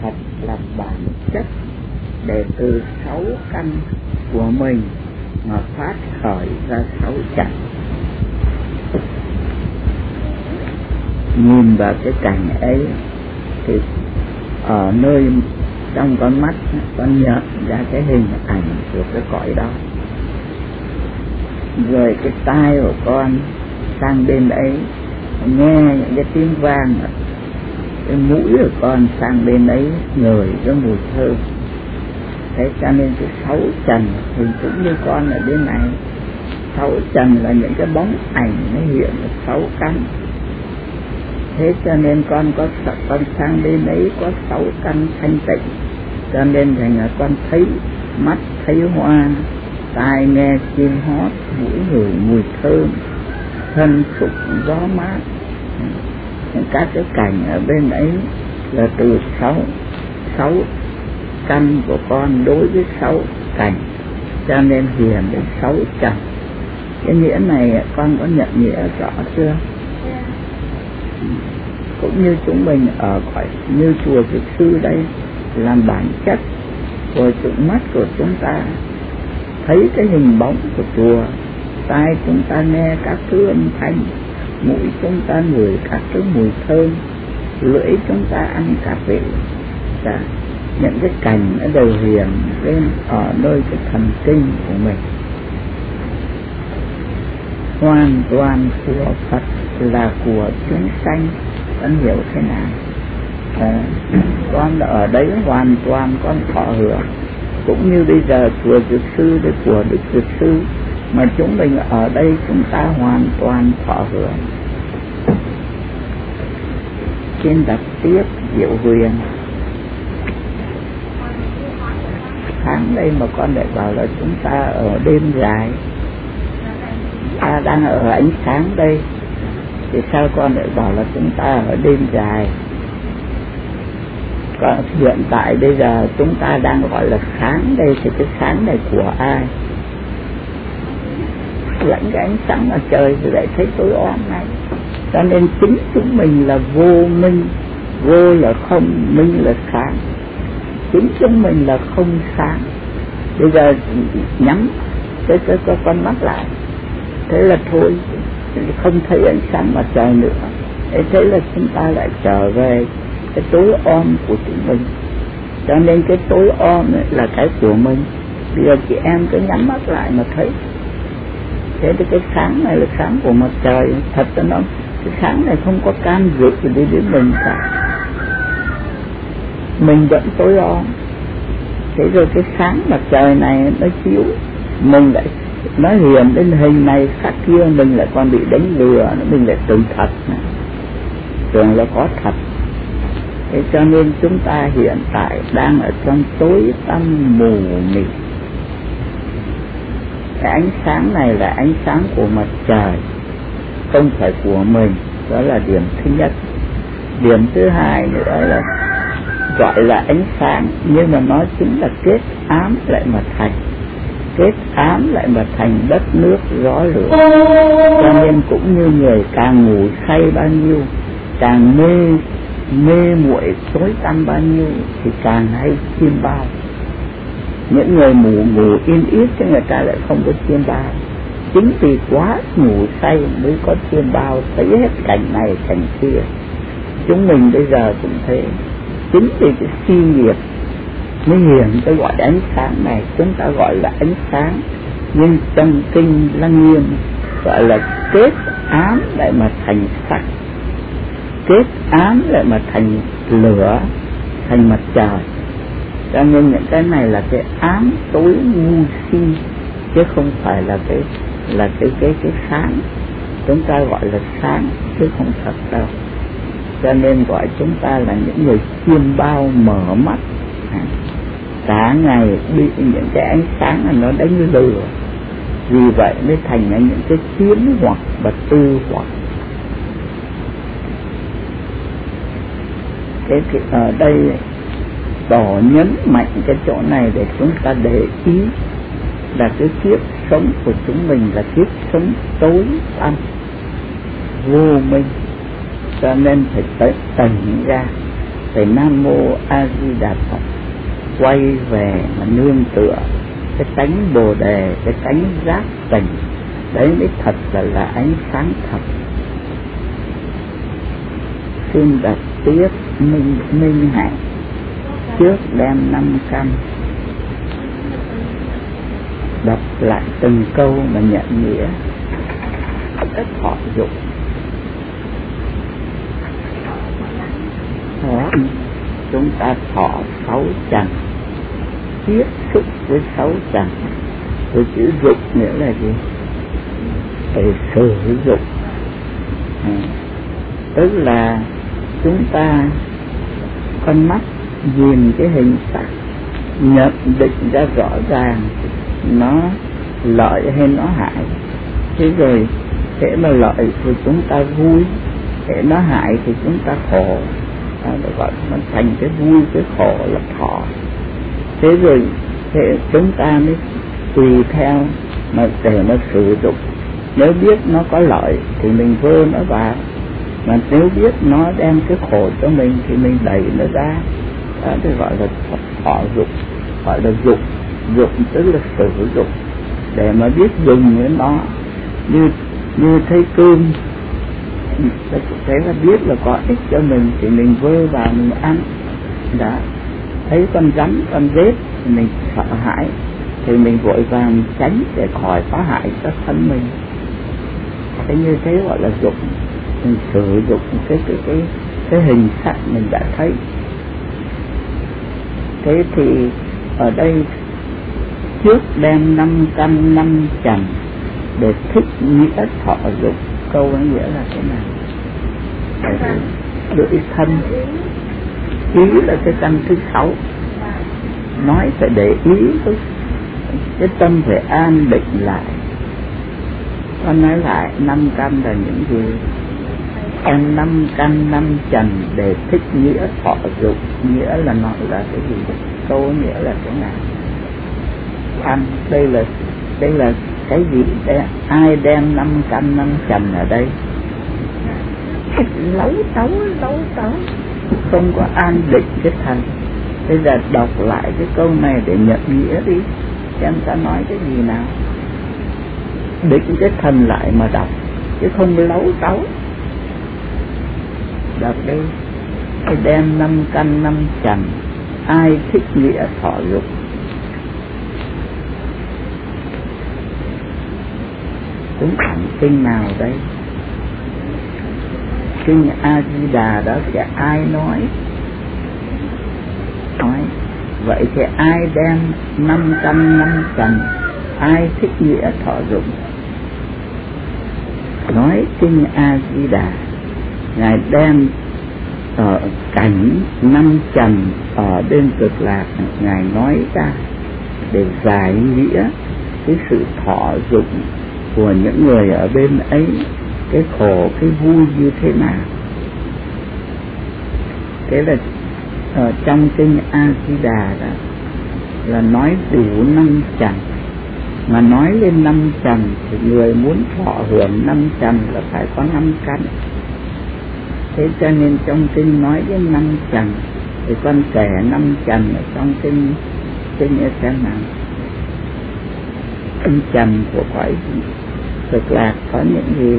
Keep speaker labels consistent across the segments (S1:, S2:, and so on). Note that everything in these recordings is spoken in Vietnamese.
S1: thật là bản chất để từ 6 căn của mình mà phát khởi ra 6 trần. Nhìn vào cái cảnh ấy thì ở nơi trong con mắt con nhận ra cái hình ảnh của cái cõi đó, rồi cái tai của con sang bên ấy nghe những cái tiếng vang, cái mũi của con sang bên ấy ngửi cái mùi thơm. Thế cho nên cái 6 trần thì cũng như con ở bên này, 6 trần là những cái bóng ảnh nó hiện ở 6 căn. Thế cho nên con sang bên ấy có 6 căn thanh tịnh, cho nên thành là con thấy mắt thấy hoa, tai nghe chim hót, mũi ngửi mùi thơm, thân xúc gió mát. Các cái cảnh ở bên ấy là từ 6 căn của con đối với 6 cảnh, cho nên hiện đến 6 trần. Cái nghĩa này con có nhận nghĩa rõ chưa? Cũng như chúng mình ở khỏi như chùa Dược Sư đây, làm bản chất của chúng mắt của chúng ta thấy cái hình bóng của chùa, tai chúng ta nghe các thứ âm thanh, mũi chúng ta ngửi các thứ mùi thơm, lưỡi chúng ta ăn các vị. Những cái cảnh nó đều hiện lên ở nơi cái thần kinh của mình. Hoàn toàn của Phật là của chúng sanh, con hiểu thế nào? Con ở đấy hoàn toàn con thọ hưởng, cũng như bây giờ chùa Dược Sư đây của Đức Dược Sư, mà chúng mình ở đây chúng ta hoàn toàn thọ hưởng. Trên đọc tiếp Diệu Huyền. Sáng đây mà con lại bảo là chúng ta ở đêm dài, ta đang ở ánh sáng đây, thì sao con lại bảo là chúng ta ở đêm dài? Còn hiện tại bây giờ chúng ta đang gọi là sáng đây, thì cái sáng này của ai? Lẫn cái ánh sáng mặt trời thì lại thấy tối om này. Cho nên chính chúng mình là vô minh, vô là không, minh là sáng. Chính chúng mình là không sáng. Bây giờ nhắm cái con mắt lại, thế là thôi, không thấy ánh sáng mặt trời nữa. Thế là chúng ta lại trở về cái tối om của chúng mình. Cho nên cái tối om là cái của mình. Bây giờ chị em cứ nhắm mắt lại mà thấy. Thế thì cái sáng này là sáng của mặt trời. Thật ra nó, cái sáng này không có can dự gì đến mình cả, mình vẫn tối om. Thế rồi cái sáng mặt trời này nó chiếu, mình lại nó hiện đến hình này khác kia, mình lại còn bị đánh lừa, mình lại tưởng thật này, tưởng là có thật. Thế cho nên chúng ta hiện tại đang ở trong tối tăm mù mịt. Cái ánh sáng này là ánh sáng của mặt trời, không phải của mình. Đó là điểm thứ nhất. Điểm thứ hai nữa là gọi là ánh sáng, nhưng mà nó chính là kết ám lại mà thành, kết ám lại mà thành đất nước gió lửa. Cho nên cũng như người càng ngủ say bao nhiêu, càng mê muội tối tăm bao nhiêu thì càng hay chiêm bao. Những người ngủ yên ít chứ người ta lại không có chiêm bao. Chính vì quá ngủ say mới có chiêm bao, thấy hết cảnh này cảnh kia. Chúng mình bây giờ cũng thế. Chính vì cái suy nghiệp mới hiện cái gọi ánh sáng này, chúng ta gọi là ánh sáng. Nhưng trong kinh Lăng Nghiêm gọi là kết ám lại mà thành sắc, kết ám lại mà thành lửa, thành mặt trời. Cho nên những cái này là cái ám tối ngu si, chứ không phải là cái sáng. Chúng ta gọi là sáng chứ không thật đâu. Cho nên gọi chúng ta là những người chiêm bao mở mắt. Cả ngày bị những cái ánh sáng này nó đánh lừa, vì vậy mới thành ra những cái chiến hoặc và tư hoặc. Thế thì ở đây tỏ nhấn mạnh cái chỗ này để chúng ta để ý là cái kiếp sống của chúng mình là kiếp sống tối tăm vô minh. Cho nên phải tỉnh ra. phải Nam Mô A Di Đà Phật, quay về mà nương tựa cái tánh Bồ Đề, cái tánh giác tình, đấy mới thật là ánh sáng thật. Xin đọc tiếp minh hạnh. Trước đem 5 căn, đọc lại từng câu mà nhận nghĩa, ít thọ dụng. Chúng ta thọ 6 trần, tiếp xúc với 6 trần. Với chữ dụng nghĩa là gì? Phải sử dụng. Tức là chúng ta con mắt nhìn cái hình sắc, nhận định ra rõ ràng nó lợi hay nó hại. Thế rồi thế mà lợi thì chúng ta vui, thế nó hại thì chúng ta khổ. Được gọi nó thành cái vui cái khổ là thọ. Thế rồi thế chúng ta mới tùy theo mà để mà sử dụng. Nếu biết nó có lợi thì mình vơ nó vào, mà nếu biết nó đem cái khổ cho mình thì mình đẩy nó ra. Đó thì gọi là thọ dụng, gọi là dụng. Dụng tức là sử dụng, để mà biết dùng với nó. Như thấy cơm, thế là biết là có ích cho mình thì mình vơ vào mình ăn. Đã thấy con rắn con rết thì mình sợ hãi thì mình vội vàng tránh để khỏi phá hại cho thân mình. Thế như thế gọi là dụng. Mình sử dụng cái hình sắc mình đã thấy. Thế thì ở đây trước đem 5 căn 5 trần để thích nghĩa thọ dụng. Câu ấy nghĩa là thế nào? Lưỡi thân, ý là cái căn thứ 6. Nói phải để ý thôi, cái tâm phải an định lại. Con nói lại 5 căn là những gì? Em 5 căn 5 trần để thích nghĩa thọ dụng. Nghĩa là nói là cái gì? Câu nghĩa là thế nào? Ăn, đây là cái gì? Ai đem 5 căn 5 trần ở đây? Lấu tấu, không có an định cái thân. Bây giờ đọc lại cái câu này để nhận nghĩa đi, xem ta nói cái gì nào. Định cái thân lại mà đọc, chứ không lấu tấu. Đọc đây, ai đem 5 căn 5 trần, ai thích nghĩa thọ dụng. Cũng bản kinh nào đây? Kinh A Di Đà đó thì ai nói? Vậy thì ai đem 5 căn 5 trần, ai thích nghĩa thọ dụng? Nói kinh A Di Đà, Ngài đem ở cảnh 5 trần ở bên Cực Lạc, Ngài nói ra để giải nghĩa cái sự thọ dụng của những người ở bên ấy, cái khổ, cái vui như thế nào. Thế là ở trong kinh A Di Đà đó là nói đủ 5 trần. Mà nói lên 5 trần thì người muốn thọ hưởng 5 trần là phải có 5 căn. Thế cho nên trong kinh nói đến 5 trần thì con kể 5 trần ở trong kinh ở xem nào. 5 trần của cõi Cực Lạc có những gì?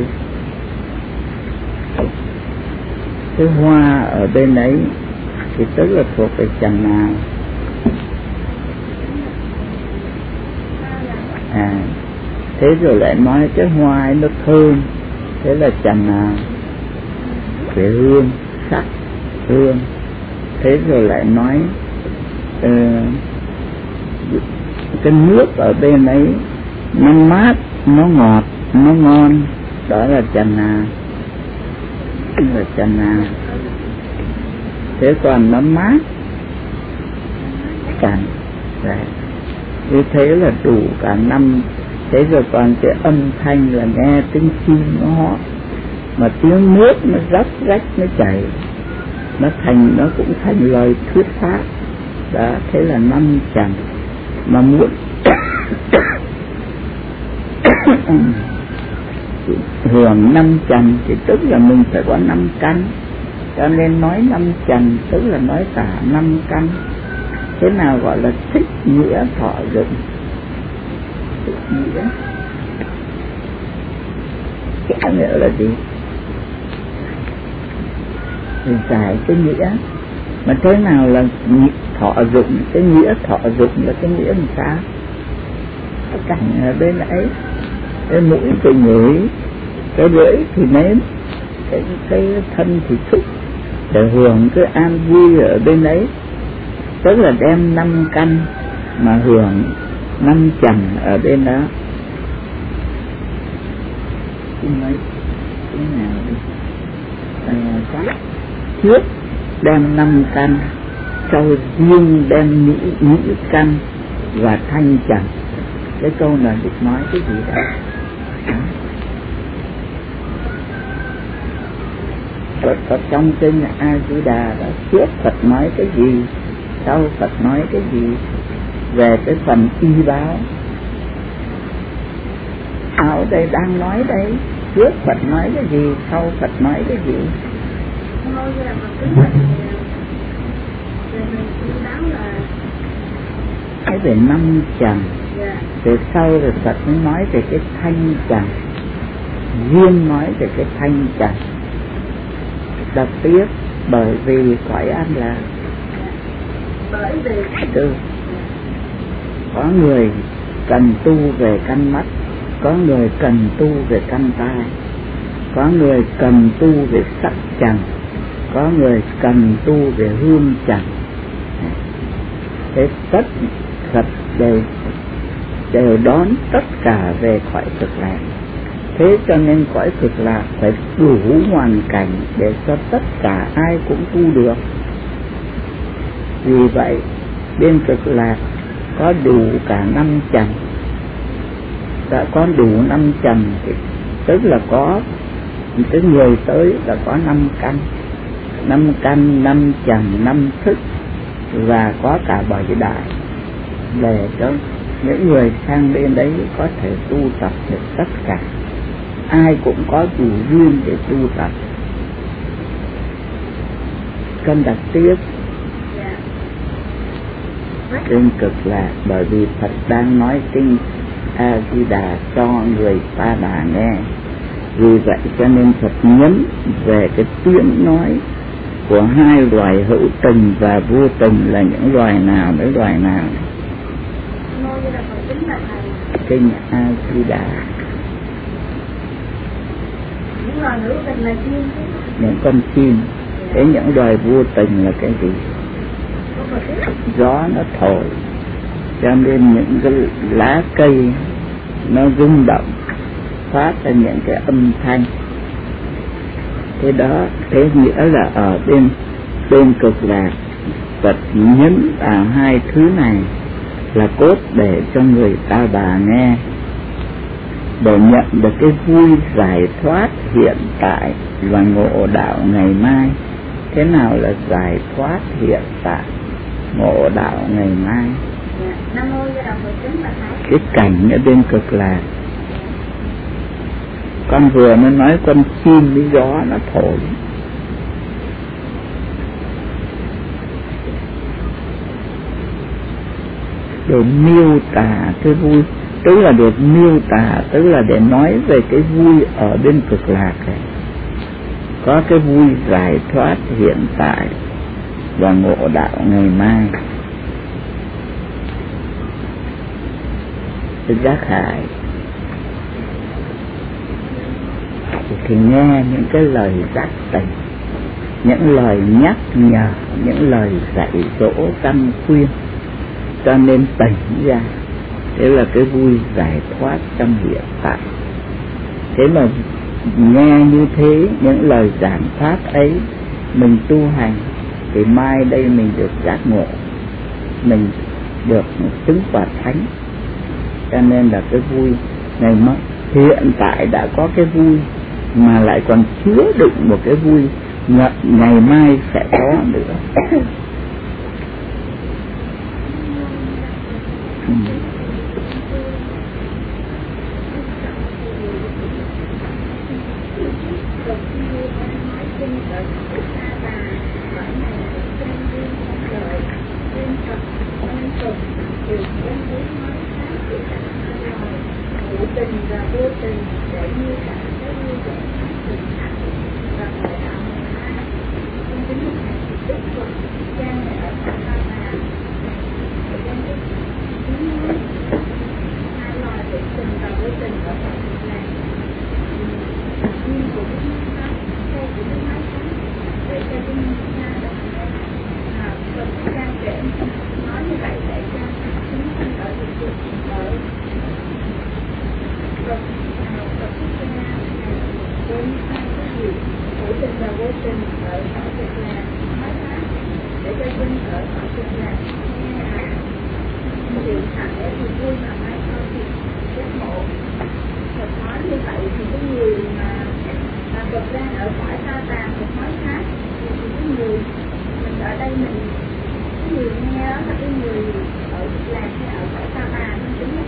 S1: Cái hoa ở bên ấy thì tức là thuộc về trần nào? Thế rồi lại nói cái hoa ấy nó thơm, thế là trần nào? Về hương, sắc, hương. Thế rồi lại nói cái nước ở bên ấy nó mát, nó ngọt, nó ngon, đó là trần nào? Là trần nào? Thế còn nó mát, trần. Như thế là đủ cả 5. Thế rồi còn cái âm thanh là nghe tiếng chim nó hót, mà tiếng nước nó rách nó chảy, nó cũng thành lời thuyết pháp. Đó, thế là 5 trần. Mà muốn hưởng 5 trần thì tức là mình phải có 5 căn. Cho nên nói năm trần tức là nói cả năm căn. Thế nào gọi là thích nghĩa thọ dụng? Thích nghĩa cái nghĩa là gì? Giải cái nghĩa. Mà thế nào là thọ dụng? Cái nghĩa thọ dụng là cái nghĩa làm sao? Cái cảnh ở bên ấy, cái mũi thì ngửi, cái lưỡi thì nếm, cái thân thì xúc, để hưởng cái an vui ở bên ấy. Tức là đem năm căn mà hưởng năm trần ở bên đó. Nói thế nào đi? Trước đem năm căn, sau riêng đem nhĩ căn và thanh trần. Cái câu này được nói cái gì đó? Phật trong kinh A Di Đà đó, trước Phật nói cái gì, sau Phật nói cái gì về cái phần y báo. Ở đây đang nói đây, trước Phật nói cái gì, sau Phật nói cái gì? Cái về năm trần, từ sau rồi Phật mới nói về cái thanh trần, riêng nói về cái thanh trần. Đọc tiếp, bởi vì cõi an lạc. Có người cần tu về căn mắt, có người cần tu về căn tai, có người cần tu về sắc trần, có người cần tu về hương trần. Thế tất Phật đều đón tất cả về cõi cực lạc. Thế cho nên cõi cực lạc phải đủ hoàn cảnh để cho tất cả ai cũng tu được. Vì vậy bên cực lạc có đủ cả năm trần. Đã có đủ năm trần thì tức là có cái người tới là có năm căn, năm trần, năm thức, và có cả bảy đại, để cho những người sang bên đấy có thể tu tập được tất cả. Ai cũng có đủ duyên để tu tập. Cần đặt tiếp trên cực lạc, bởi vì Phật đang nói kinh A Di Đà cho người Ta Bà nghe. Vì vậy cho nên Phật nhấn về cái tiếng nói của hai loài hữu tình và vô tình là những loài nào với loài nào. Kinh A Di Đà. Những con chim. Thế những loài vô tình là cái gì? Gió nó thổi, cho nên những cái lá cây nó rung động, phát ra những cái âm thanh. Thế đó, thế nghĩa là ở bên cực lạc Phật nhấn vào hai thứ này là cốt để cho người Ta Bà nghe, để nhận được cái vui giải thoát hiện tại và ngộ đạo ngày mai. Thế nào là giải thoát hiện tại, ngộ đạo ngày mai? Cái cảnh ở bên cực lạc. Con vừa mới nói con chim với gió nó thổi, để miêu tả cái vui, tức là để miêu tả, tức là để nói về cái vui ở bên cực lạc này. Có cái vui giải thoát hiện tại và ngộ đạo ngày mai. Giác Hải thì nghe những cái lời giác tỉnh, những lời nhắc nhở, những lời dạy dỗ căn khuyên, cho nên tỉnh ra. Thế là cái vui giải thoát trong hiện tại. Thế mà nghe như thế, những lời giảng pháp ấy mình tu hành thì mai đây mình được giác ngộ, mình được chứng quả thánh. Cho nên là cái vui ngày mai, hiện tại đã có cái vui mà lại còn chứa đựng một cái vui ngày mai sẽ có nữa.
S2: tình và vô tình để như cả cái như vậy tình hạnh và hội đạo một hai không tính một ngày đức Phật cha mẹ ở tại ba bà thời gian đức hai loài hữu tình và vô tình ở tại Việt Nam nhưng cũng nói theo cũng nói để cho chúng ta Phật cha kể nói như vậy để cho chúng sanh ở Việt Nam ở Phật cha đến hai cái gì hữu tình và vô tình ở Việt Nam nói pháp để cho dân ở Việt Nam nghe chịu hạnh để thì vui mà mai sau thì giác ngộ. Phật nói như vậy thì cái người mà Phật đang ở cõi Ta Bà Phật nói khác thì cái người mình ở đây mình cái người nghe đó là cái người ở làng hay ở cõi Ta Bà nó chính là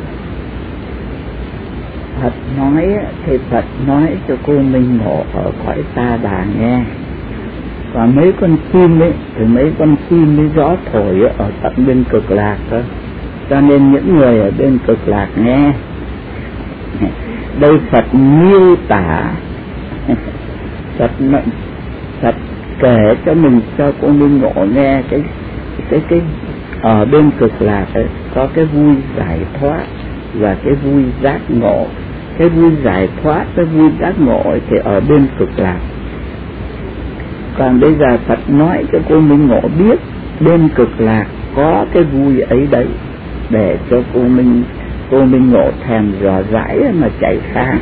S1: Phật nói thì Phật nói cho cô Minh Ngộ ở cõi Ta Bà nghe. Còn mấy con chim ấy thì mấy con chim mới gió thổi ở tận bên cực lạc đó. Cho nên những người ở bên cực lạc nghe. Đây Phật miêu tả Phật kể cho mình, cho cô Minh Ngộ nghe cái ở bên cực lạc ấy, có cái vui giải thoát và cái vui giác ngộ. Cái vui giải thoát, cái vui giác ngộ ấy thì ở bên cực lạc. Còn bây giờ Phật nói cho cô Minh Ngộ biết bên cực lạc có cái vui ấy đấy, để cho cô Minh Ngộ thèm dò dãi mà chạy sang.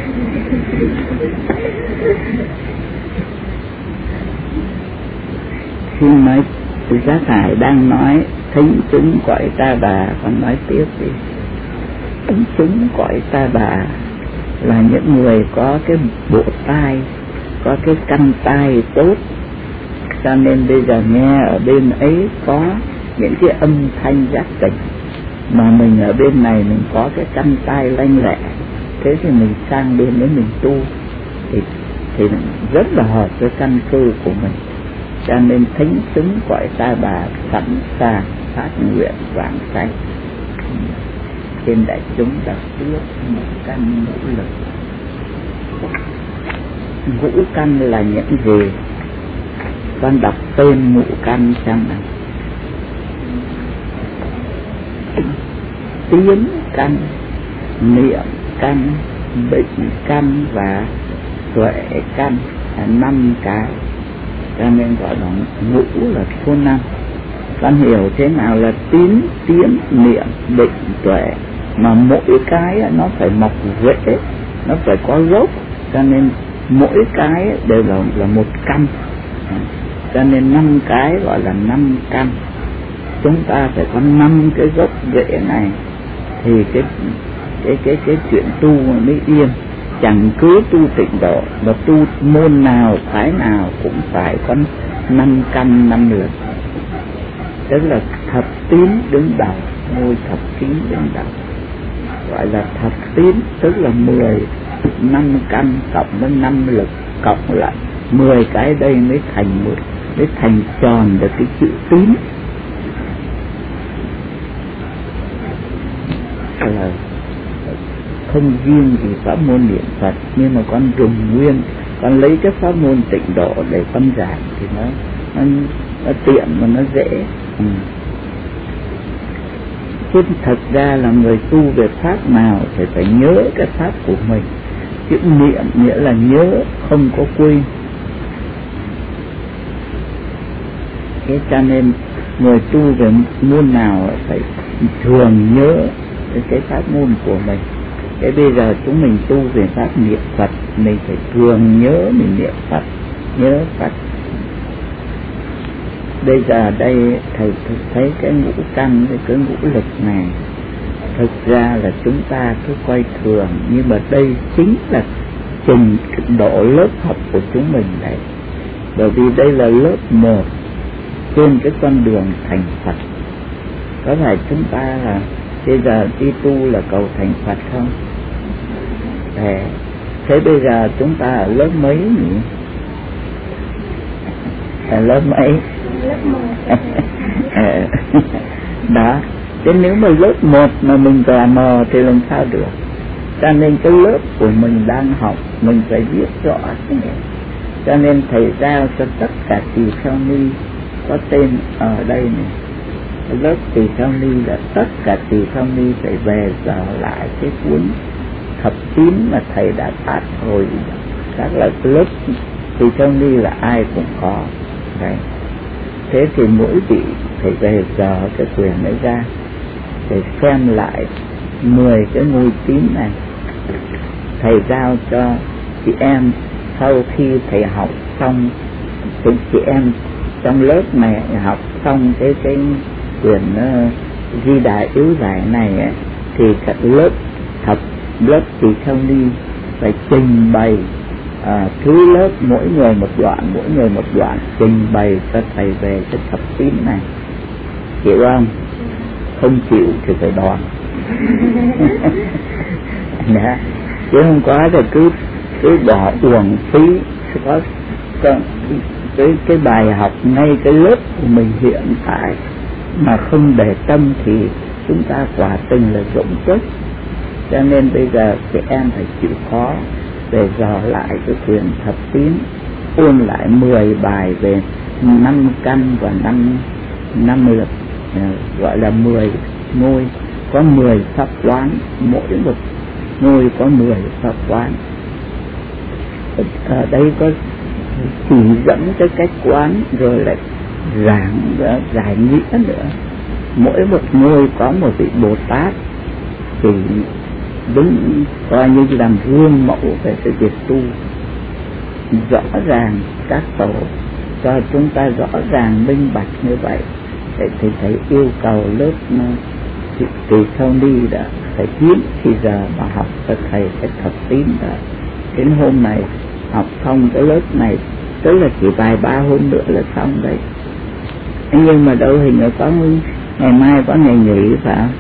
S1: Khi nói Giá Thải đang nói thính chúng cõi Ta Bà, còn nói tiếp đi. Thính chúng cõi Ta Bà là những người có cái bộ tai, có cái căn tai tốt, cho nên bây giờ nghe ở bên ấy có những cái âm thanh giác tỉnh, mà mình ở bên này mình có cái căn tai lanh lẹ, thế thì mình sang bên đấy mình tu thì rất là hợp với căn cơ của mình. Cho nên thính chúng cõi Ta Bà sẵn sàng phát nguyện vãng sanh. Trên đại chúng đã biết một căn ngũ lực. Ngũ căn là những gì? Con đọc tên ngũ căn xem nào. Tiến căn, niệm căn, định căn và tuệ căn là 5 cái. Cho nên gọi là ngũ là số 5. Con hiểu thế nào là tín, tiến, niệm, định, tuệ, mà mỗi cái nó phải mọc rễ, nó phải có gốc, cho nên mỗi cái đều là một căn. Cho nên 5 cái gọi là 5 căn. Chúng ta phải có 5 cái gốc rễ này thì cái chuyện tu mới yên. Chẳng cứ tu Tịnh Độ mà tu môn nào phái nào cũng phải có 5 căn 5 lực. Tức là thập tín đứng đầu, ngôi thập tín đứng đầu, gọi là thập tín, tức là 5 căn cộng với 5 lực cộng lại 10 cái đây mới thành tròn được cái chữ tín. Không riêng gì pháp môn niệm Phật, nhưng mà con dùng nguyên, con lấy cái pháp môn Tịnh Độ để con giảng thì nó tiện mà nó dễ. Chứ thật ra là người tu về pháp nào thì phải nhớ cái pháp của mình. Chữ niệm nghĩa là nhớ, không có quên. Thế cho nên người tu về môn nào phải thường nhớ cái pháp môn của mình. Thế bây giờ chúng mình tu về pháp niệm Phật, mình phải thường nhớ mình niệm Phật, nhớ Phật. Bây giờ đây thầy thấy cái ngũ căn, cái ngũ lực này, thực ra là chúng ta cứ coi thường, nhưng mà đây chính là trình độ lớp học của chúng mình đấy. Bởi vì đây là lớp 1 trên cái con đường thành Phật. Có phải chúng ta là bây giờ đi tu là cầu thành Phật không? Thế bây giờ chúng ta ở lớp mấy nhỉ? Lớp mấy?
S2: Lớp 1.
S1: Đó, chứ nếu mà lớp 1 mà mình tò mò thì làm sao được. Cho nên cái lớp của mình đang học mình phải viết rõ thế này. Cho nên thầy giao cho tất cả tỳ kheo ni có tên ở đây này. Lớp tỳ kheo ni là tất cả tỳ kheo ni phải về dò lại cái cuốn thập tín mà thầy đã phát hồi. Các lớp tỳ kheo ni là ai cũng có. Đấy. Thế thì mỗi vị phải về dò cái quyển ấy ra để xem lại 10 cái ngôi tín này. Thầy giao cho chị em sau khi thầy học xong, chị em trong lớp này học xong cái quyển Di Đà Yếu Giải này ấy, thì các lớp tỳ kheo ni phải trình bày thứ lớp mỗi người một đoạn trình bày cho thầy về cái thập tín này. Chịu không? Không chịu thì phải đòn. Đó. Chứ không có là cứ bỏ uổng phí. Có cái bài học ngay cái lớp của mình hiện tại mà không để tâm thì chúng ta quả tình là rỗng tuếch. Cho nên bây giờ các em phải chịu khó để dò lại cái quyển thập tín, ôn lại 10 bài về 5 căn và 5 lực, gọi là 10 ngôi, có 10 pháp quán, mỗi một ngôi có 10 pháp quán. Ở đây có chỉ dẫn cái cách quán rồi lại giảng giải nghĩa nữa. Mỗi một ngôi có một vị Bồ Tát thì đúng coi như làm gương mẫu về cái việc tu, rõ ràng các tổ cho chúng ta rõ ràng minh bạch như vậy. Thì thầy yêu cầu lớp tỳ kheo ni đã phải kiếm thì giờ mà học cho thầy cái thập tín đó. Đến hôm này học xong cái lớp này, tức là chỉ vài 3 hôm nữa là xong đấy. Nhưng mà đâu hình như có ngày mai có ngày nghỉ phải không?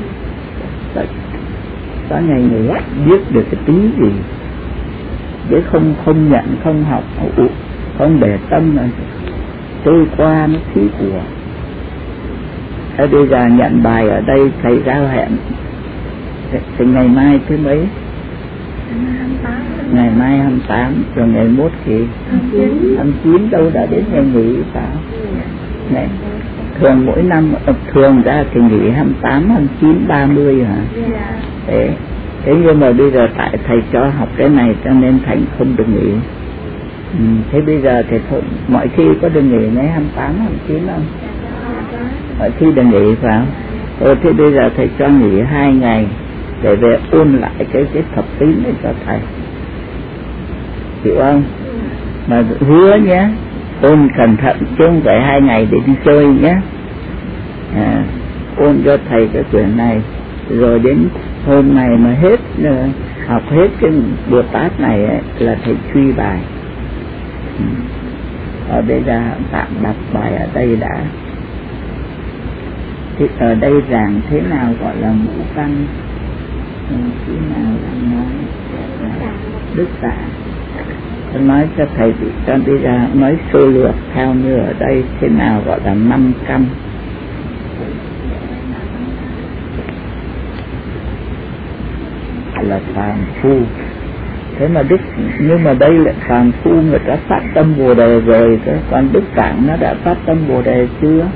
S1: Có ngày nghỉ biết được cái tí gì, để không nhận, không học, không để tâm là trôi qua nó phí của. Thế bây giờ nhận bài ở đây thầy giao hẹn thì ngày mai thứ mấy? Ngày mai 28, rồi ngày mốt thì 29, đâu đã đến ngày nghỉ sao? Này, thường mỗi năm thường ra thì nghỉ 28, 29, 30 hả? Thế nhưng mà bây giờ tại thầy cho học cái này cho nên thầy không được nghỉ. Thế bây giờ thì thôi, mọi khi có được nghỉ ngày 28, 29 không? Mọi khi được nghỉ phải không? Thế bây giờ thầy cho nghỉ 2 ngày để về ôn lại cái thập tín để cho thầy. Chịu không? Mà hứa nhé, ôn cẩn thận chứ không phải 2 ngày để đi chơi nhé. Ôn cho thầy cái quyển này, rồi đến hôm này mà hết học hết cái Bồ Tát này ấy, là thầy truy bài. Ở đây là tạm đặt bài ở đây đã. Thì ở đây giảng thế nào gọi là ngũ căn, khi nào là nói Đức Tạ. Tôi nói cho thầy cho bây giờ nói sơ lược theo như ở đây thế nào gọi là 5 căn. Là phàm phu. Thế mà nhưng mà đây là phàm phu người ta phát tâm Bồ Đề rồi, còn Đức Tạng nó đã phát tâm Bồ Đề chưa?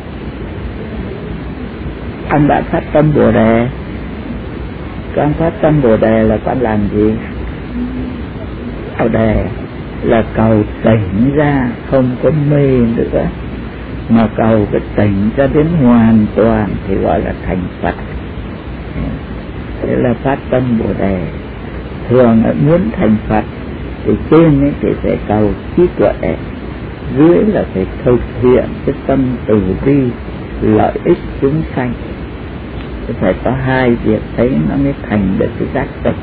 S1: Anh đã phát tâm Bồ Đề. Con phát tâm Bồ Đề là con làm gì? Bồ Đề là cầu tỉnh ra, không có mê nữa, mà cầu cái tỉnh cho đến hoàn toàn thì gọi là thành Phật. Thế là phát tâm Bồ Đề. Thường muốn thành Phật thì trên ấy thì phải cầu trí tuệ, dưới là phải thực hiện cái tâm từ bi lợi ích chúng sanh. Thì phải có 2 việc ấy nó mới thành được cái giác tỉnh.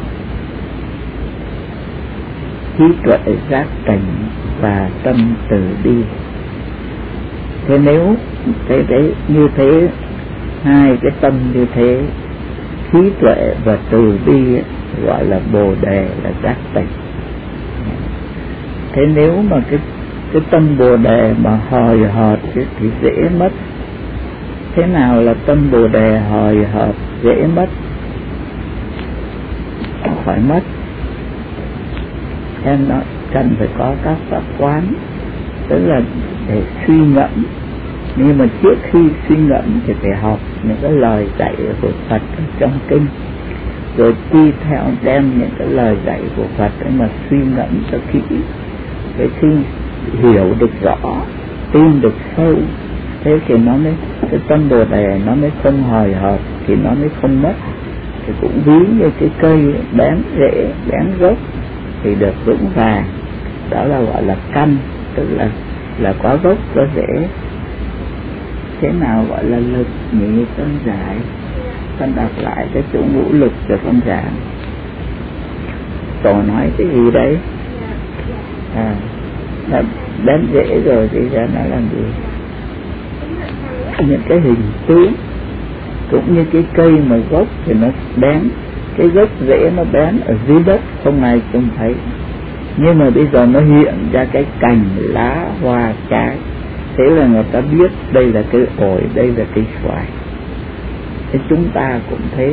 S1: Trí tuệ giác tỉnh và tâm từ bi. Thế nếu thế đấy như thế, 2 cái tâm như thế, trí tuệ và từ bi ấy, gọi là Bồ Đề, là giác tỉnh. Thế nếu mà cái Cái tâm Bồ Đề mà hời hợt thì dễ mất. Thế nào là tâm Bồ Đề hời hợt dễ mất? Phải mất. Em nói cần phải có các pháp quán, tức là để suy ngẫm. Nhưng mà trước khi suy ngẫm thì phải học những cái lời dạy của Phật trong kinh, rồi đi theo đem những cái lời dạy của Phật để mà suy ngẫm cho kỹ. Để khi hiểu được rõ, tin được sâu, thế thì nó mới, cái tâm Bồ Đề nó mới không hời hợt, thì nó mới không mất. Thì cũng ví như cái cây bén rễ, bén gốc thì được vững vàng, đó là gọi là căn, tức là có gốc có rễ. Thế nào gọi là lực nhỉ con giải? Con đọc lại cái chỗ ngũ lực cho con giảng. Tổ nói cái gì đấy? Nó bén rễ rồi thì ra nó làm gì? Những cái hình tướng, cũng như cái cây mà gốc thì nó bén, cái gốc rễ nó bén ở dưới đất không ai trông thấy, nhưng mà bây giờ nó hiện ra cái cành lá hoa trái, thế là người ta biết đây là cây ổi, đây là cây xoài. Thế chúng ta cũng thế,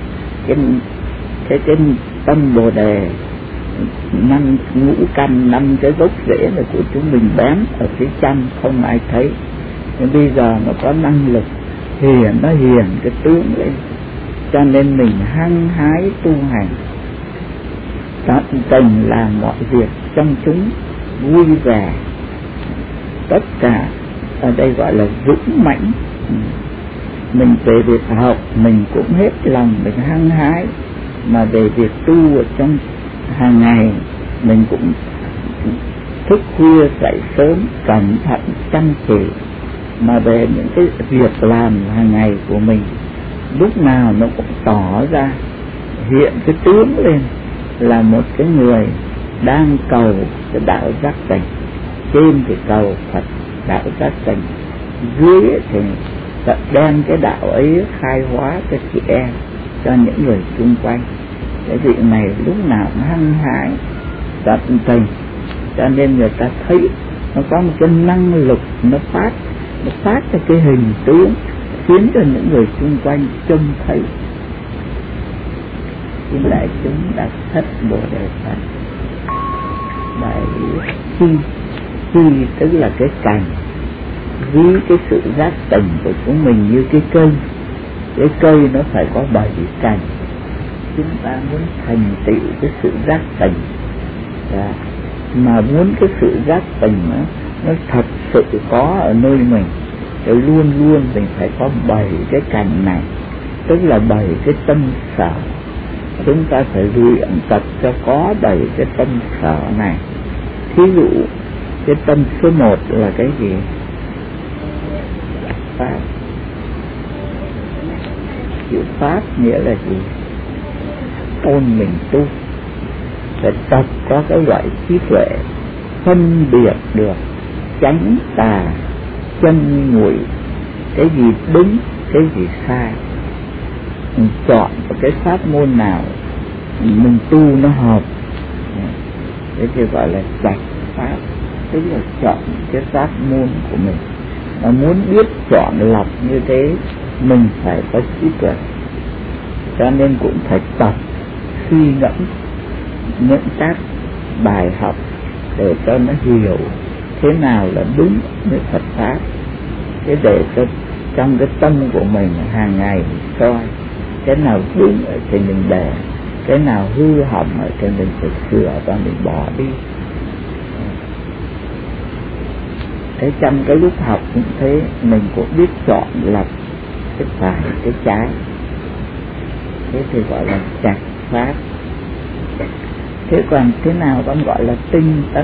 S1: cái tâm Bồ Đề, 5 ngũ căn, 5 cái gốc rễ là của chúng mình bén ở phía trong không ai thấy, nhưng bây giờ nó có năng lực nó hiển cái tướng lên, cho nên mình hăng hái tu hành, tận tình làm mọi việc trong chúng vui vẻ, tất cả ở đây gọi là dũng mãnh. Mình về việc học mình cũng hết lòng, mình hăng hái, mà về việc tu ở trong hàng ngày mình cũng thức khuya dậy sớm, cẩn thận chăm chỉ. Mà về những cái việc làm hàng ngày của mình, lúc nào nó cũng tỏ ra, hiện cái tướng lên là một cái người đang cầu cái đạo giác tỉnh. Trên thì cầu Phật đạo giác tỉnh, dưới thì Phật đem cái đạo ấy khai hóa cho chị em, cho những người xung quanh. Cái vị này lúc nào cũng hăng hái tận tình, cho nên người ta thấy nó có một cái năng lực, nó phát ra cái hình tướng, khiến cho những người xung quanh trông thấy. Xin đại chúng đã thất Bồ Đề Phật. Bài chi tức là cái cành, ví cái sự giác tỉnh của chúng mình như cái cây nó phải có 7 cành. Chúng ta muốn thành tựu cái sự giác tỉnh, mà muốn cái sự giác tỉnh nó thật sự có ở nơi mình, thì luôn luôn mình phải có 7 cái cành này, tức là 7 cái tâm sở. Chúng ta phải luyện tập cho có 7 cái tâm sở này. Thí dụ cái tâm số 1 là cái gì? Pháp. Chữ Pháp nghĩa là gì? Ôn mình tu, phải tập có cái loại trí tuệ phân biệt được chánh tà, chân ngụy, cái gì đúng, cái gì sai. Mình chọn cái pháp môn nào mình tu nó hợp, thế thì gọi là trạch pháp, tức là chọn cái pháp môn của mình. Mà muốn biết chọn lọc như thế, mình phải có trí tuệ, cho nên cũng phải tập suy ngẫm những các bài học để cho nó hiểu thế nào là đúng với Phật pháp, thế để cho trong cái tâm của mình hàng ngày soi cái nào đúng thì mình để, cái nào hư hỏng thì mình phải sửa và mình bỏ đi. Thế trong cái lúc học cũng thế, mình cũng biết chọn lọc cái phải cái trái, thế thì gọi là trạch pháp. Thế còn thế nào con gọi là tinh tấn?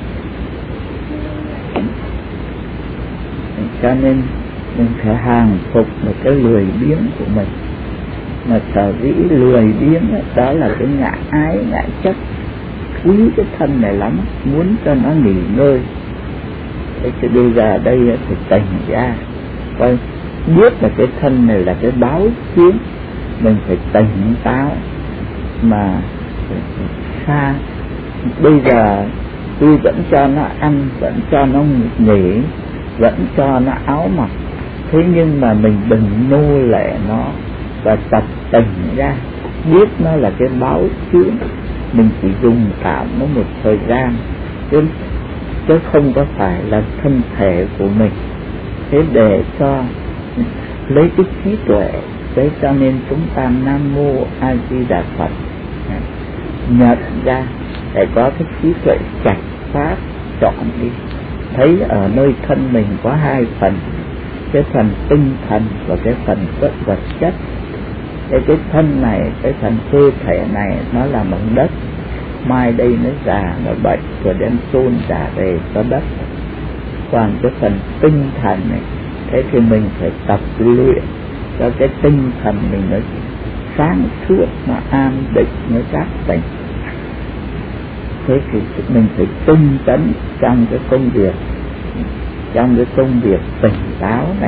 S1: Cho nên mình phải hàng phục một cái lười biếng của mình. Mà sở dĩ lười biếng đó là cái ngã ái, ngã chấp, quý cái thân này lắm, muốn cho nó nghỉ ngơi. Thế thì bây giờ đây thì tỉnh ra, coi biết là cái thân này là cái báo chiến, mình phải tỉnh táo mà xa. Bây giờ Tuy vẫn cho nó ăn, vẫn cho nó nghỉ, vẫn cho nó áo mặc, thế nhưng mà mình đừng nô lệ nó, và tập tỉnh ra biết nó là cái báo chướng. Mình chỉ dùng tạm nó một thời gian, chứ không có phải là thân thể của mình. Thế để cho lấy cái trí tuệ, thế cho nên chúng ta Nam Mô A Di Đà Phật, nhận ra để có cái trí tuệ chặt pháp chọn đi. Thấy ở nơi thân mình có hai phần, cái phần tinh thần và cái phần vật chất. Cái thân này, cái phần cơ thể này nó là bằng đất, mai đây nó già, nó bệnh, rồi đem chôn trả về cho đất. Còn cái phần tinh thần này, thế thì mình phải tập luyện cho cái tinh thần mình nó sáng suốt, nó an định, nó giác tỉnh. Thế thì mình phải tinh tấn trong cái công việc, trong cái công việc tỉnh táo này.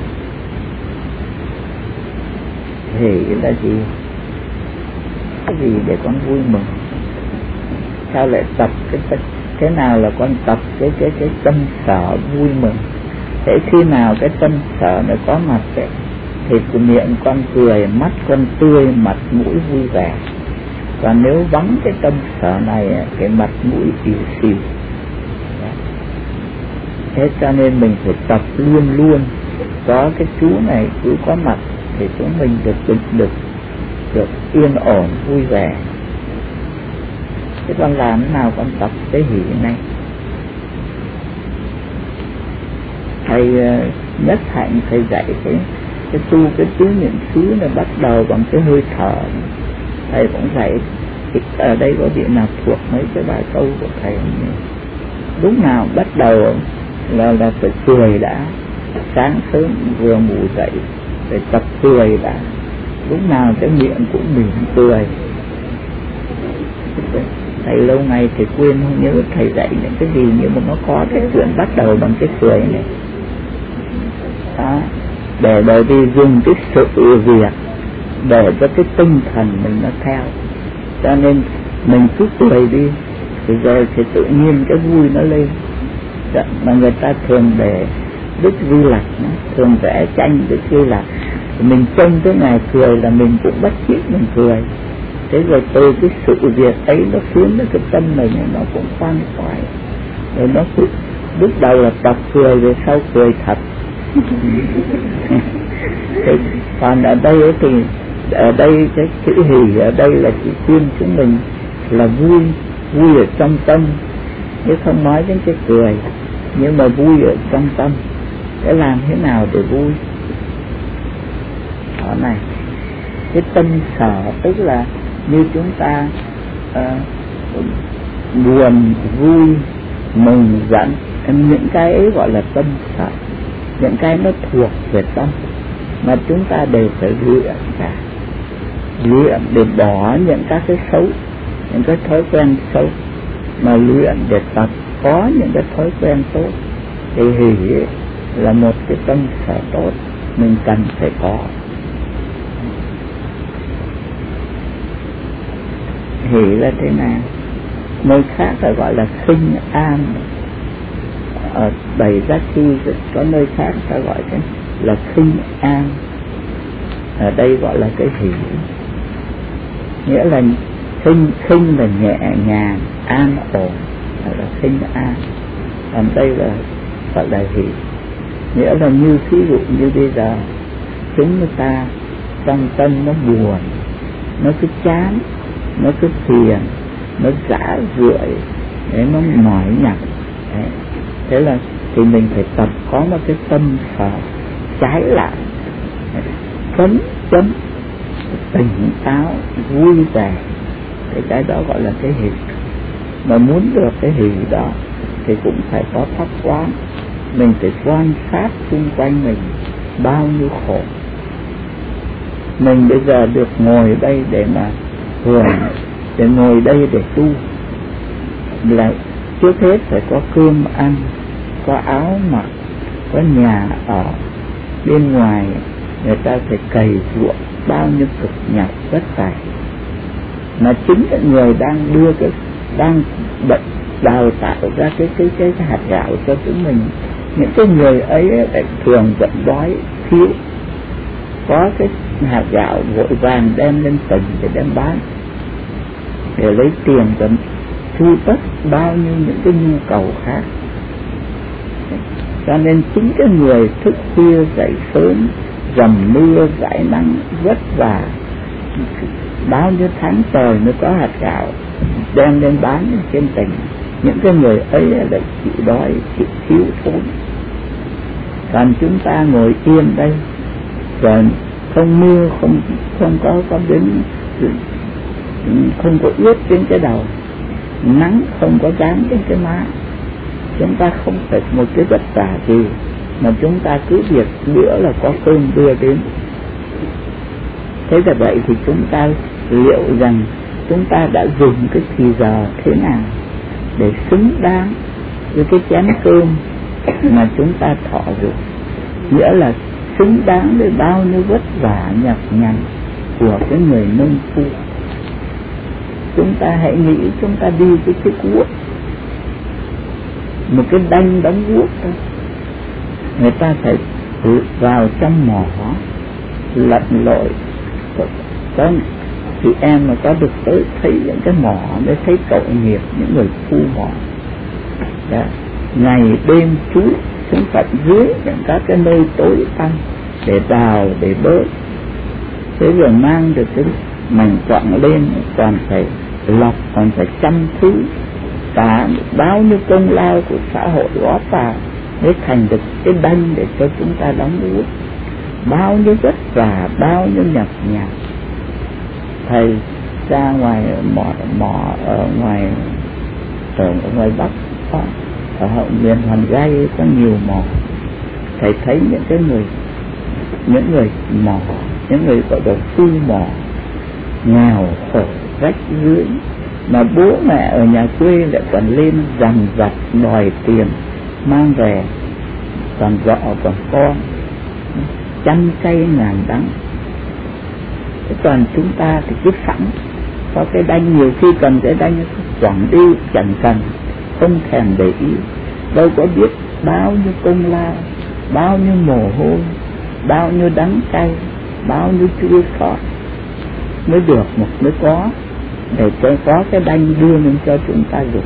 S1: Hỷ là gì? Cái gì để con vui mừng? Sao lại tập cái nào là con tập cái tâm sở vui mừng? Thế khi nào cái tâm sở nó có mặt ấy, thì miệng con cười, mắt con tươi, mặt mũi vui vẻ. Còn nếu vắng cái tâm sở này, cái mặt mũi ỉu xìu. Thế cho nên mình phải tập luôn luôn có cái chú này cứ có mặt thì chúng mình được yên ổn vui vẻ. Thế con làm thế nào con tập cái hỷ này? Thầy Nhất Hạnh thầy dạy cái tu cái tứ niệm xứ này bắt đầu bằng cái hơi thở. Thầy cũng dạy ở đây có vị nào thuộc mấy cái bài câu của thầy không? Lúc nào bắt đầu là phải cười đã, sáng sớm vừa ngủ dậy phải tập cười đã, lúc nào cái miệng cũng mỉm cười. Thầy lâu ngày thầy quên không nhớ thầy dạy những cái gì, nhưng mà nó có cái chuyện bắt đầu bằng cái cười này đó, để bởi vì dùng cái sự việc để cho cái tinh thần mình nó theo, cho nên mình cứ cười đi thì rồi thì tự nhiên cái vui nó lên. Mà người ta thường để Đức Di Lặc thường vẽ tranh Đức Di Lặc, mình trông cái ngày cười là mình cũng bắt chước mình cười. Thế rồi từ cái sự việc ấy nó khiến cái tâm mình nó cũng khoan khoái, rồi nó cứ lúc đầu là tập cười rồi sau cười thật. Còn ở đây thì ở đây cái chữ hỷ ở đây là chỉ khuyên chúng mình là vui ở trong tâm, chứ không nói đến cái cười, nhưng mà vui ở trong tâm. Để làm thế nào để vui? Đó này, cái tâm sở tức là như chúng ta buồn, vui, mừng, giận, những cái ấy gọi là tâm sở. Những cái nó thuộc về tâm mà chúng ta đều phải luyện cả, luyện để bỏ những các cái xấu, những cái thói quen xấu, mà luyện để tập có những cái thói quen tốt. Thì hỷ là một cái tâm sở tốt mình cần phải có. Hỷ là thế nào? Nơi khác là gọi là khinh an, ở Bảy Giác Chi có nơi khác ta gọi cái là khinh an, ở đây gọi là cái hỷ. Nghĩa là khinh là nhẹ nhàng, an ổn là khinh an, còn đây là gọi là hỷ. Nghĩa là như ví dụ như bây giờ chúng ta trong tâm nó buồn, nó cứ chán, nó cứ phiền, nó rã rượi, nó mỏi nhọc. Thế là thì mình phải tập có một cái tâm sở trái lại, phấn chấn, tỉnh táo, vui vẻ. Thì cái đó gọi là cái hỷ. Mà muốn được cái hỷ đó thì cũng phải có pháp quán. Mình phải quan sát xung quanh mình bao nhiêu khổ. Mình bây giờ được ngồi đây để mà hưởng, để ngồi đây để tu, là trước hết phải có cơm ăn, có áo mặc, có nhà ở. Bên ngoài người ta phải cày ruộng bao nhiêu cực nhọc vất vả, mà chính cái người đang đưa cái đang đào tạo ra cái hạt gạo cho chúng mình. Những cái người ấy thường vẫn đói thiếu, có cái hạt gạo vội vàng đem lên tỉnh để đem bán, để lấy tiền và thu tất bao nhiêu những cái nhu cầu khác. Cho nên chính cái người thức khuya dậy sớm, dầm mưa dãi nắng vất vả bao nhiêu tháng trời mới có hạt gạo đem lên bán trên tỉnh, những cái người ấy là chịu đói chịu thiếu thốn. Còn chúng ta ngồi yên đây rồi không mưa, không có đến, không có ướt trên cái đầu, nắng không có dán trên cái má, chúng ta không phải một cái vất vả gì, mà chúng ta cứ việc bữa là có cơm đưa đến. Thế là vậy thì chúng ta liệu rằng chúng ta đã dùng cái thì giờ thế nào để xứng đáng với cái chén cơm mà chúng ta thọ dụng, nghĩa là xứng đáng với bao nhiêu vất vả nhọc nhằn của cái người nông phu. Chúng ta hãy nghĩ chúng ta đi với cái cuốc, một cái đanh đóng guốc thôi, người ta phải vào trong mỏ lặn lội. Có chị em mà có được tới thấy những cái mỏ để thấy tội nghiệp những người phu mỏ. Đó. Ngày đêm trú xuống tận dưới những các cái nơi tối tăm để đào để bớt. Thế rồi mang được cái mảnh quặng lên còn phải lọc, còn phải chăm thứ, cả bao nhiêu công lao của xã hội góp vào mới thành được cái đanh để cho chúng ta đóng guốc. Bao nhiêu vất vả, bao nhiêu nhọc nhằn. Thầy ra ngoài mỏ ở ngoài Bắc, ở hậu miền Hoàn Gai có nhiều mỏ. Thầy thấy những người mỏ, những người gọi là phu mỏ nghèo khổ rách rưới, mà bố mẹ ở nhà quê lại còn lên dằn vặt đòi tiền mang về, còn vợ còn con, trăm cây ngàn đắng. Còn chúng ta thì cứ sẵn có cái đanh, nhiều khi cần cái đanh chẳng đi chẳng cần, không thèm để ý, đâu có biết bao nhiêu công lao, bao nhiêu mồ hôi, bao nhiêu đắng cay, bao nhiêu chua xót mới được mới có, để cho có cái đanh đưa lên cho chúng ta dùng.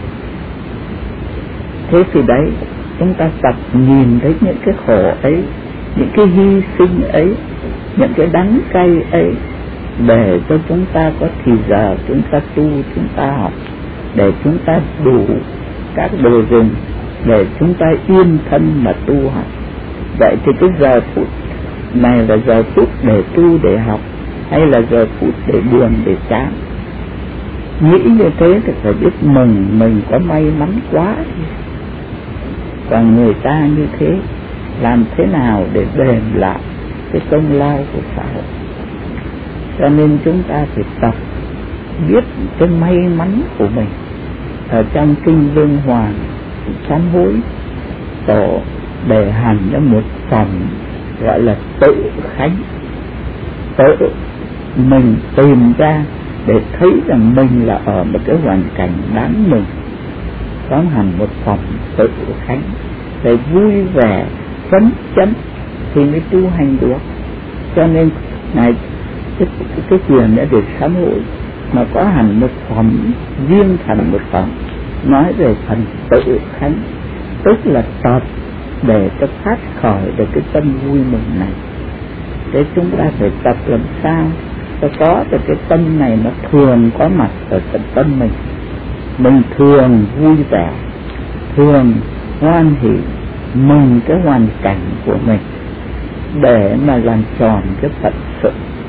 S1: Thế thì đấy, chúng ta tập nhìn thấy những cái khổ ấy, những cái hy sinh ấy, những cái đắng cay ấy, để cho chúng ta có thì giờ chúng ta tu, chúng ta học, để chúng ta đủ các đồ dùng, để chúng ta yên thân mà tu học. Vậy thì cái giờ phút này là giờ phút để tu, để học, hay là giờ phút để buồn, để chán? Nghĩ như thế thì phải biết mừng, mình có may mắn quá. Còn người ta như thế, làm thế nào để đền lại cái công lao của xã hội? Cho nên chúng ta phải tập biết cái may mắn của mình. Ở trong kinh Vương Hoàng sám hối tổ đề hành ra một phần gọi là tự khánh. Tự mình tìm ra để thấy rằng mình là ở một cái hoàn cảnh đáng mừng, có hẳn một phòng tự khánh để vui vẻ phấn chấn thì mới tu hành được. Cho nên này cái quyền đã được sám hối mà có hẳn một phẩm riêng, thành một phẩm nói về phần tự khánh, tức là tập để cho phát khởi được cái tâm vui mừng này. Thế chúng ta phải tập làm sao cho có được cái tâm này nó thường có mặt ở trong tâm mình thường vui vẻ, thường hoan hỷ mừng cái hoàn cảnh của mình để mà làm tròn cái phận sự.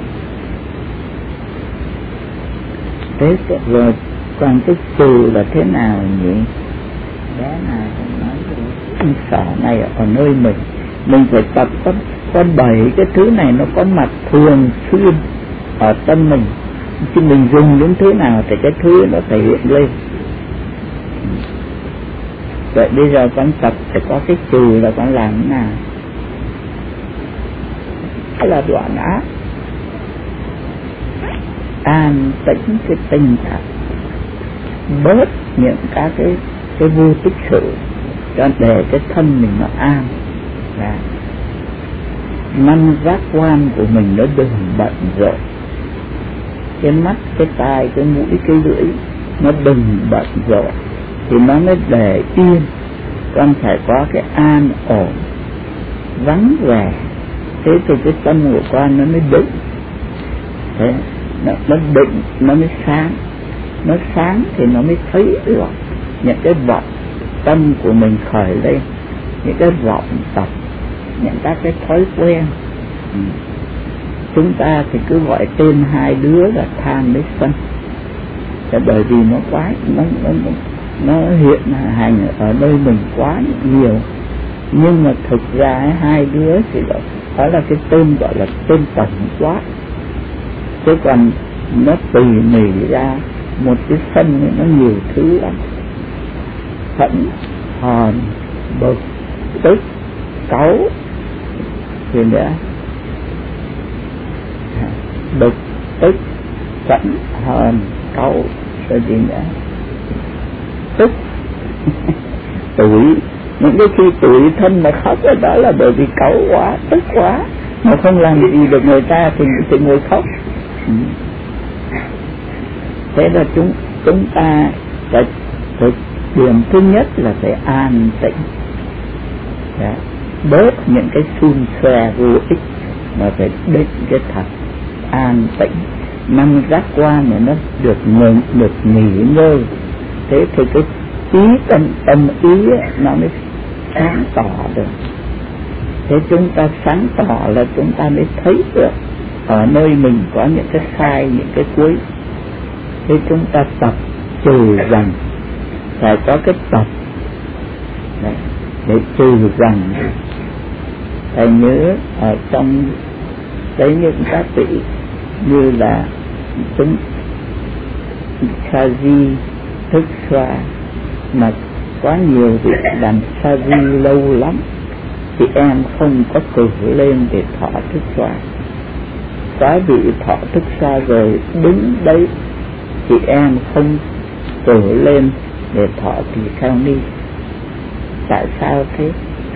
S1: Thế rồi còn cái trừ là thế nào nhỉ? Bé này nói cái sở này ở nơi mình phải tập có 7 cái thứ này nó có mặt thường xuyên ở tâm mình. Chứ mình dùng những thứ nào thì cái thứ nó thể hiện lên. Vậy bây giờ con tập phải có cái trừ là con làm thế nào? Đó là đoạn ác, an tĩnh cái tinh thần, bớt những các cái vô tích sự cho để cái thân mình nó an. Là năm giác quan của mình nó đừng bận rộn, cái mắt, cái tai, cái mũi, cái lưỡi nó đừng bận rộn thì nó mới để yên. Con phải có cái an ổn, vắng vẻ, thế thì cái tâm của con nó mới định. Thế nó định nó mới sáng, nó sáng thì nó mới thấy được những cái vọng tâm của mình khởi lên, những cái vọng tập, những các cái thói quen. Chúng ta thì cứ gọi tên hai đứa là tham với sân, bởi vì nó quá nó hiện hành ở nơi mình quá nhiều. Nhưng mà thực ra hai đứa thì đó là cái tên gọi là tên tổng quát, chứ còn nó tỉ mỉ ra một cái sân nó nhiều thứ lắm: hận, hờn, bực, tức, cáu, thì nữa bực, tức, giận, hờn, cáu, rồi gì nữa tức tủi. Những cái khi tủi thân mà khóc đó là bởi vì cáu quá, tức quá, mà không làm gì được người ta thì ngồi khóc. Thế là chúng ta phải điểm thứ nhất là phải an tĩnh, bớt những cái xun xoe vô ích, mà phải định cái thật an tĩnh. Năm giác quan này nó được nghỉ ngơi, thế thì cái tâm ý ấy, nó mới sáng tỏ được. Thế chúng ta sáng tỏ là chúng ta mới thấy được ở nơi mình có những cái sai, những cái cuối. Thế chúng ta tập trừ dần, phải có cái tập để trừ dần. Phải nhớ ở trong đấy những các vị như là chúng sa di thức xoa, mà quá nhiều vị làm sa di lâu lắm thì em không có cử lên để thọ thức xoa. Quá vị thọ thức xoa rồi đứng đấy thì em không cử lên để thọ tỳ kheo ni. Tại sao thế?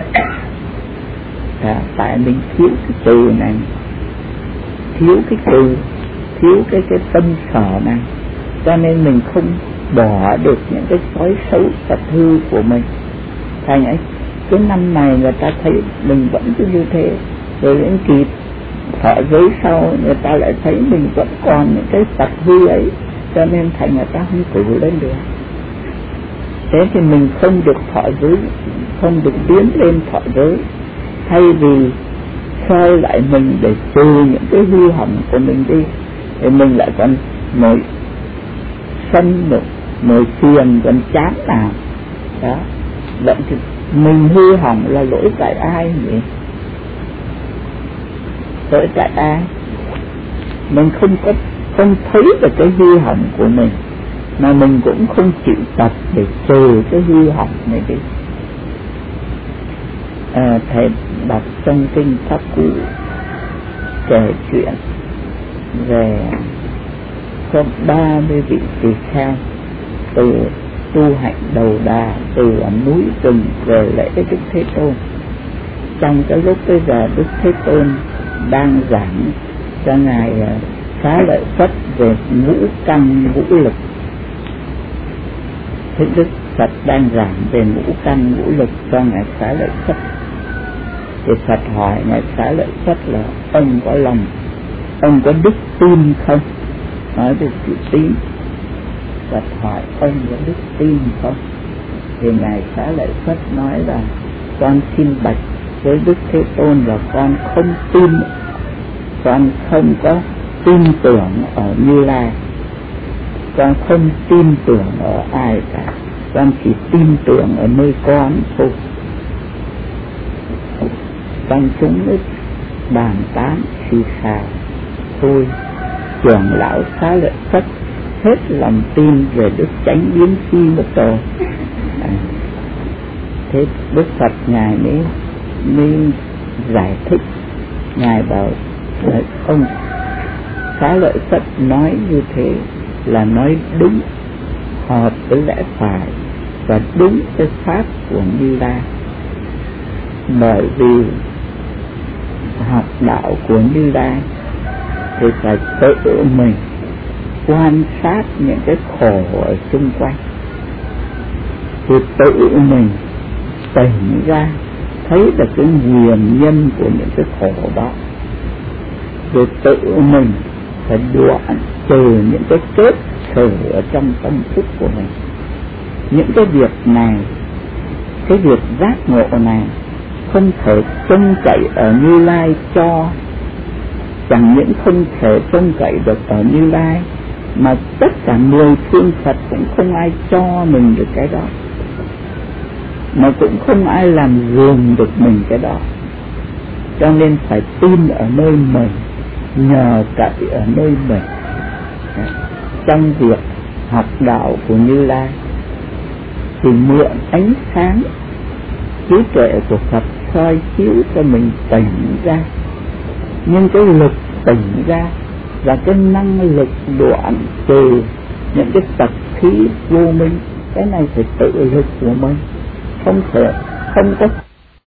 S1: Tại mình thiếu cái từ này, thiếu cái từ, thiếu cái tâm sở này, cho nên mình không bỏ được những cái thói xấu tật hư của mình. Thành ấy, cái năm này người ta thấy mình vẫn cứ như thế, rồi đến kỳ thọ giới sau người ta lại thấy mình vẫn còn những cái tật hư ấy, cho nên thành người ta không cử lên được. Thế thì mình không được thọ giới, không được tiến lên thọ giới. Thay vì soi lại mình để trừ những cái hư hỏng của mình đi, thì mình lại còn ngồi sân được, ngồi phiền, còn chán nào đó. Vậy thì mình hư hỏng là lỗi tại ai vậy? Lỗi tại ai? Mình không thấy được cái hư hỏng của mình, mà mình cũng không chịu tập để trừ cái hư hỏng này đi. Thầy đọc trong kinh Pháp Cú kể chuyện về có 30 vị tỳ kheo từ tu hạnh đầu đà từ núi rừng về lễ Đức Thế Tôn. Trong cái lúc bây giờ Đức Thế Tôn đang giảng cho ngài Xá Lợi Phất về ngũ căn ngũ lực. Thế Đức Phật đang giảng về ngũ căn ngũ lực cho ngài Xá Lợi Phất. Thì Phật hỏi ngài Xá Lợi Phất là ông có lòng, ông có đức tin không? Nói về chữ tín. Phật hỏi ông có đức tin không? Thì ngài Xá Lợi Phất nói là con xin bạch với Đức Thế Tôn là con không tin, con không có tin tưởng ở Như Lai, con không tin tưởng ở ai cả, con chỉ tin tưởng ở nơi con thôi. Con chúng mới bàn tán xì xào thôi. Trưởng lão Xá Lợi Phất hết lòng tin về Đức Chánh Biến Phi Mất Tổ. Thế Đức Phật ngài mới giải thích. Ngài bảo ông Xá Lợi Phất nói như thế là nói đúng, hợp với lẽ phải và đúng cái pháp của Như Lai. Bởi vì học đạo của Như Lai thì phải tự mình quan sát những cái khổ ở xung quanh, thì tự mình tỉnh ra thấy được cái nguyên nhân của những cái khổ đó, rồi tự mình phải đoạn trừ những cái kết khởi ở trong tâm thức của mình. Những cái việc này, cái việc giác ngộ này không thể trông cậy ở Như Lai cho, chẳng những không thể trông cậy được ở Như Lai, mà tất cả 10 phương Phật cũng không ai cho mình được cái đó, mà cũng không ai làm dùm được mình cái đó. Cho nên phải tin ở nơi mình, nhờ cậy ở nơi mình. Trong việc học đạo của Như Lai thì mượn ánh sáng trí tuệ của Phật soi chiếu cho mình tỉnh ra. Nhưng cái lực tỉnh ra và cái năng lực đoạn trừ những cái tập khí vô minh, cái này phải tự lực của mình, không có